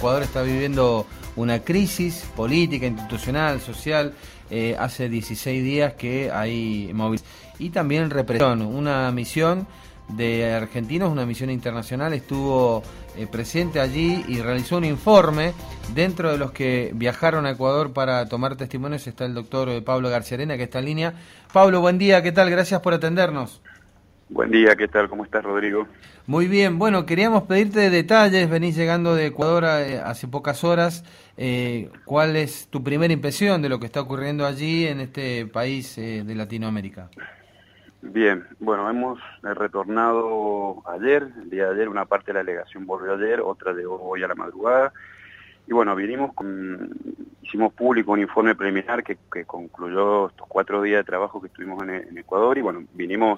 Ecuador está viviendo una crisis política, institucional, social. Hace 16 días que hay movilización y también represión. Una misión de argentinos, una misión internacional, estuvo presente allí y realizó un informe. Dentro de los que viajaron a Ecuador para tomar testimonios está el doctor Pablo Garciarena, que está en línea. Pablo, buen día, ¿qué tal? Gracias por atendernos. Buen día, ¿qué tal? ¿Cómo estás, Rodrigo? Muy bien, bueno, queríamos pedirte detalles, venís llegando de Ecuador hace pocas horas. ¿Cuál es tu primera impresión de lo que está ocurriendo allí en este país de Latinoamérica? Bien, bueno, hemos retornado ayer, el día de ayer, una parte de la delegación volvió ayer, otra llegó hoy a la madrugada, y bueno, hicimos público un informe preliminar que concluyó estos 4 días de trabajo que estuvimos en Ecuador, y bueno, vinimos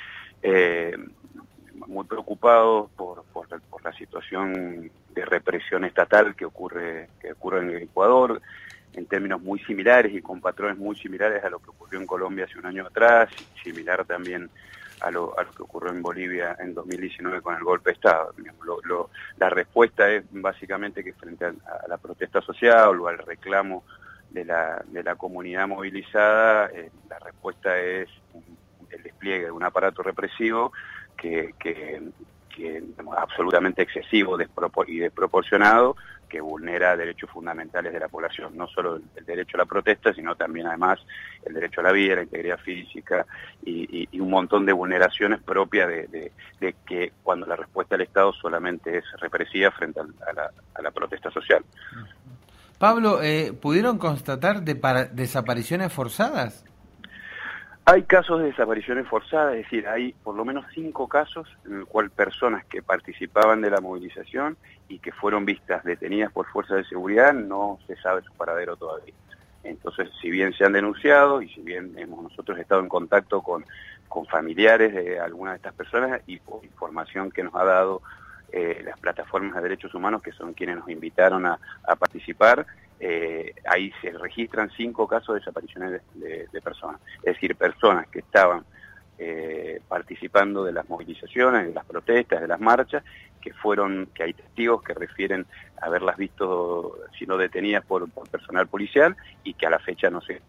muy preocupados por la situación de represión estatal que ocurre en el Ecuador, en términos muy similares y con patrones muy similares a lo que ocurrió en Colombia hace un año atrás, y similar también a lo que ocurrió en Bolivia en 2019 con el golpe de Estado. La respuesta es básicamente que frente a la protesta social o al reclamo de la comunidad movilizada, la respuesta es el despliegue de un aparato represivo que absolutamente excesivo y desproporcionado, que vulnera derechos fundamentales de la población, no solo el derecho a la protesta, sino también además el derecho a la vida, la integridad física y un montón de vulneraciones propias de que cuando la respuesta del Estado solamente es represiva frente a la protesta social. Pablo, ¿pudieron constatar desapariciones forzadas? Hay casos de desapariciones forzadas, es decir, hay por lo menos 5 casos en el cual personas que participaban de la movilización y que fueron vistas detenidas por fuerzas de seguridad, no se sabe su paradero todavía. Entonces, si bien se han denunciado y si bien hemos nosotros estado en contacto con familiares de algunas de estas personas y por información que nos ha dado las plataformas de derechos humanos, que son quienes nos invitaron a participar, ahí se registran 5 casos de desapariciones de personas, es decir, personas que estaban participando de las movilizaciones, de las protestas, de las marchas, que hay testigos que refieren haberlas visto siendo detenidas por personal policial y que a la fecha no se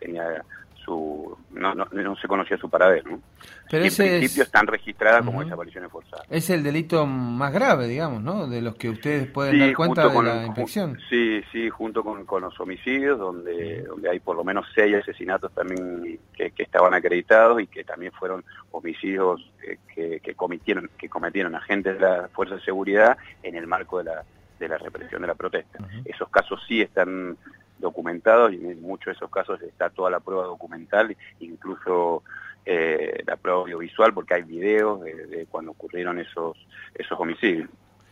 conocía su paradero, ¿no? Pero en principio están registradas como desapariciones forzadas. Es el delito más grave, digamos, ¿no? De los que ustedes pueden dar cuenta de la inspección. Sí, junto con los homicidios, donde hay por lo menos 6 asesinatos también que estaban acreditados y que también fueron homicidios que cometieron agentes de la Fuerza de Seguridad en el marco de la represión de la protesta. Esos casos sí están documentados y en muchos de esos casos está toda la prueba documental, incluso la prueba audiovisual, porque hay videos de cuando ocurrieron esos homicidios.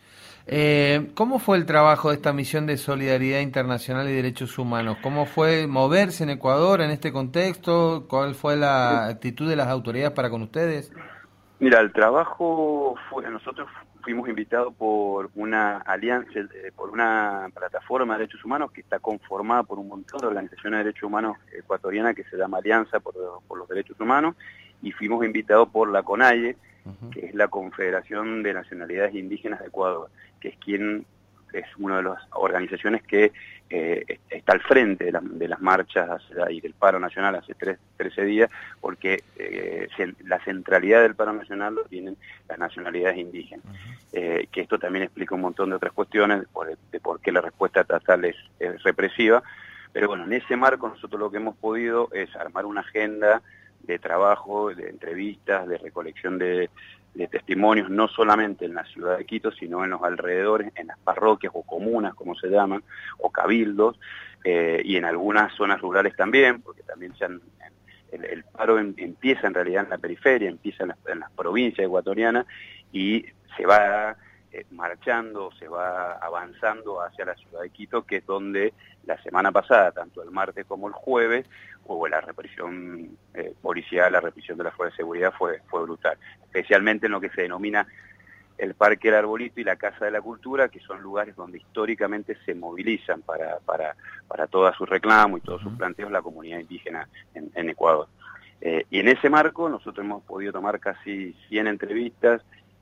¿Cómo fue el trabajo de esta misión de solidaridad internacional y derechos humanos? ¿Cómo fue moverse en Ecuador en este contexto? ¿Cuál fue la actitud de las autoridades para con ustedes? Mira, el trabajo nosotros fuimos invitados por una alianza, por una plataforma de derechos humanos que está conformada por un montón de organizaciones de derechos humanos ecuatorianas que se llama Alianza por los Derechos Humanos, y fuimos invitados por la CONAIE, que es la Confederación de Nacionalidades Indígenas de Ecuador, que es una de las organizaciones que está al frente de las marchas y del paro nacional hace 13 días, porque la centralidad del paro nacional lo tienen las nacionalidades indígenas. Que esto también explica un montón de otras cuestiones de por qué la respuesta estatal es represiva. Pero bueno, en ese marco nosotros lo que hemos podido es armar una agenda de trabajo, de entrevistas, de recolección de testimonios, no solamente en la ciudad de Quito, sino en los alrededores, en las parroquias o comunas, como se llaman, o cabildos, y en algunas zonas rurales también, porque también el paro empieza en realidad en la periferia, empieza en las provincias ecuatorianas, y se va marchando, se va avanzando hacia la ciudad de Quito, que es donde la semana pasada, tanto el martes como el jueves, hubo la represión policial, la represión de la Fuerza de Seguridad fue brutal, especialmente en lo que se denomina el Parque El Arbolito y la Casa de la Cultura, que son lugares donde históricamente se movilizan para todos sus reclamos y todos sus planteos la comunidad indígena en Ecuador. Y en ese marco nosotros hemos podido tomar casi 100 entrevistas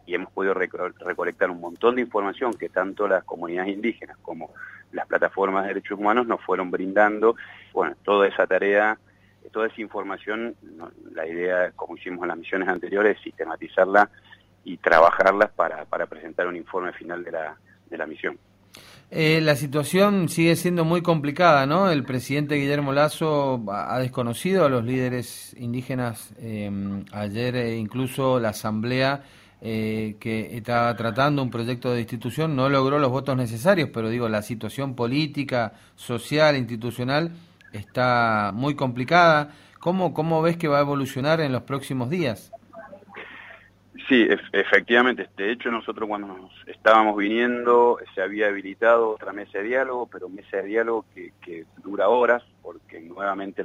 y hemos podido recolectar un montón de información que tanto las comunidades indígenas como las plataformas de derechos humanos nos fueron brindando. Bueno, toda esa tarea, toda esa información, la idea, como hicimos en las misiones anteriores, es sistematizarla y trabajarlas para presentar un informe final de la misión. La situación sigue siendo muy complicada, ¿no? El presidente Guillermo Lasso ha desconocido a los líderes indígenas. Ayer incluso la asamblea que estaba tratando un proyecto de institución no logró los votos necesarios, pero digo, la situación política, social, institucional está muy complicada. ¿Cómo ves que va a evolucionar en los próximos días? Sí, efectivamente. De hecho, nosotros cuando nos estábamos viniendo se había habilitado otra mesa de diálogo, pero mesa de diálogo que dura horas, porque nuevamente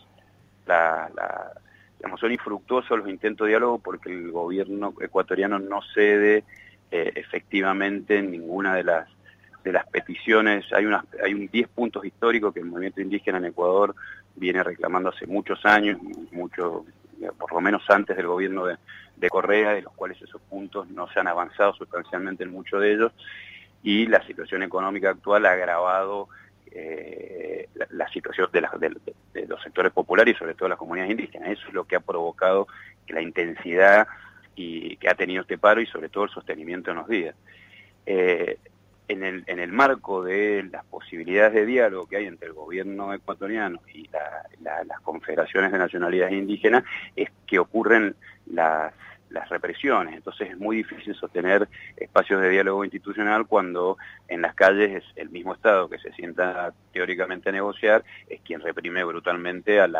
digamos, son infructuosos los intentos de diálogo porque el gobierno ecuatoriano no cede efectivamente en ninguna de las peticiones. Hay 10 puntos históricos que el movimiento indígena en Ecuador viene reclamando hace muchos años, por lo menos antes del gobierno de Correa, de los cuales esos puntos no se han avanzado sustancialmente en muchos de ellos, y la situación económica actual ha agravado la situación de los sectores populares y sobre todo las comunidades indígenas. Eso es lo que ha provocado que la intensidad que ha tenido este paro y sobre todo el sostenimiento en los días. En el marco de las posibilidades de diálogo que hay entre el gobierno ecuatoriano y las confederaciones de nacionalidades indígenas, es que ocurren las represiones. Entonces es muy difícil sostener espacios de diálogo institucional cuando en las calles es el mismo Estado que se sienta teóricamente a negociar, es quien reprime brutalmente a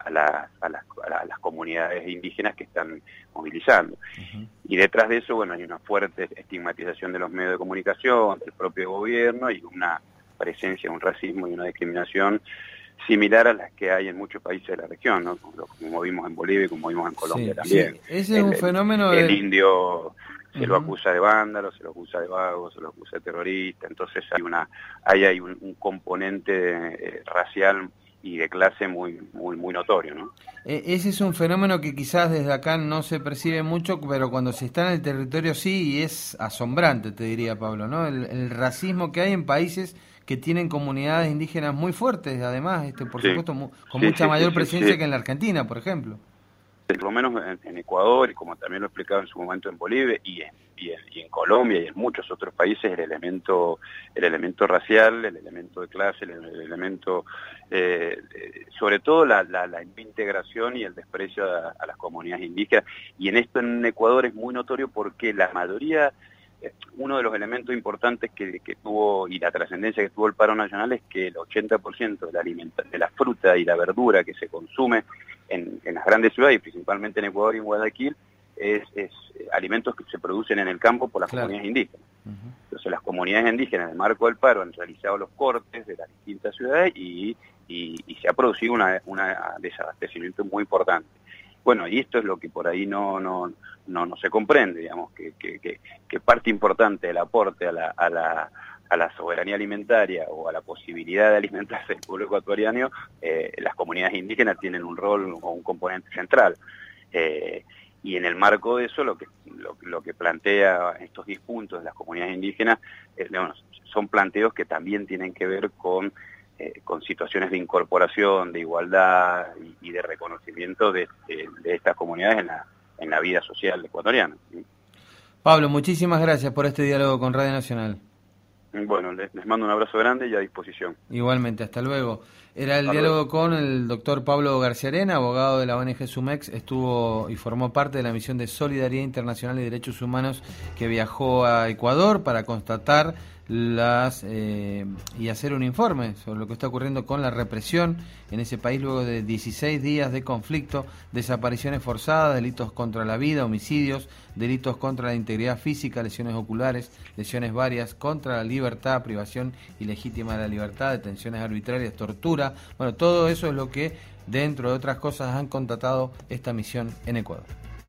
las comunidades indígenas que están movilizando. Y detrás de eso, bueno, hay una fuerte estigmatización de los medios de comunicación, del propio gobierno, y una presencia, un racismo y una discriminación similar a las que hay en muchos países de la región, ¿no? Como vimos en Bolivia y como vimos en Colombia también. Sí. Ese es un fenómeno el indio se lo acusa de vándalo, se lo acusa de vago, se lo acusa de terrorista. Entonces hay un componente racial y de clase muy notorio, ¿no? Ese es un fenómeno que quizás desde acá no se percibe mucho, pero cuando se está en el territorio sí, y es asombrante, te diría, Pablo, ¿no? El racismo que hay en países que tienen comunidades indígenas muy fuertes, además, por supuesto, con mucha mayor presencia que en la Argentina, por ejemplo. Por lo menos en Ecuador, y como también lo explicaba en su momento en Bolivia, y en Colombia y en muchos otros países, el elemento racial, el elemento de clase, el elemento, sobre todo la integración y el desprecio a las comunidades indígenas. Y en esto en Ecuador es muy notorio porque la mayoría, uno de los elementos importantes que tuvo y la trascendencia que tuvo el paro nacional es que el 80% de la fruta y la verdura que se consume en las grandes ciudades, y principalmente en Ecuador y en Guayaquil, es alimentos que se producen en el campo por las comunidades indígenas. Entonces las comunidades indígenas en el marco del paro han realizado los cortes de las distintas ciudades y se ha producido un desabastecimiento muy importante. Bueno, y esto es lo que por ahí no se comprende, digamos, que parte importante del aporte a la soberanía alimentaria o a la posibilidad de alimentarse del pueblo ecuatoriano, las comunidades indígenas tienen un rol o un componente central. Y en el marco de eso, lo que plantea estos 10 puntos de las comunidades indígenas, son planteos que también tienen que ver con situaciones de incorporación, de igualdad y de reconocimiento de estas comunidades en la vida social ecuatoriana. Pablo, muchísimas gracias por este diálogo con Radio Nacional. Bueno, les mando un abrazo grande y a disposición. Igualmente, hasta luego. Era el diálogo con el doctor Pablo García Arena, abogado de la ONG SUMEX, estuvo y formó parte de la misión de Solidaridad Internacional y Derechos Humanos que viajó a Ecuador para constatar y hacer un informe sobre lo que está ocurriendo con la represión en ese país luego de 16 días de conflicto, desapariciones forzadas, delitos contra la vida, homicidios, delitos contra la integridad física, lesiones oculares, lesiones varias, contra la libertad, privación ilegítima de la libertad, detenciones arbitrarias, tortura. Bueno, todo eso es lo que, dentro de otras cosas, han constatado esta misión en Ecuador.